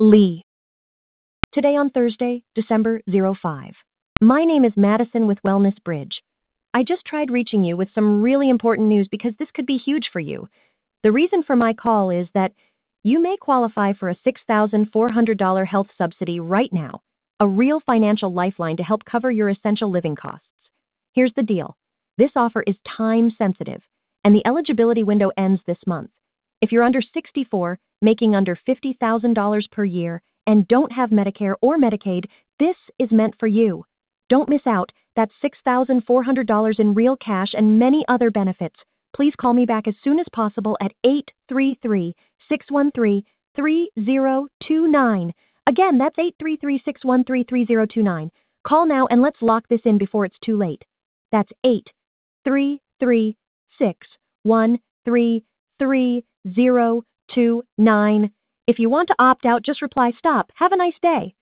Lee. Today on Thursday, December 05. My name is Madison with Wellness Bridge. I just tried reaching you with some really important news because this could be huge for you. The reason for my call is that you may qualify for a $6,400 health subsidy right now, a real financial lifeline to help cover your essential living costs. Here's the deal. This offer is time sensitive, and the eligibility window ends this month. If you're under 64, making under $50,000 per year, and don't have Medicare or Medicaid, this is meant for you. Don't miss out. That's $6,400 in real cash and many other benefits. Please call me back as soon as possible at 833-613-3029. Again, that's 833-613-3029. Call now and let's lock this in before it's too late. That's 833-613-3029. If you want to opt out, just reply stop. Have a nice day.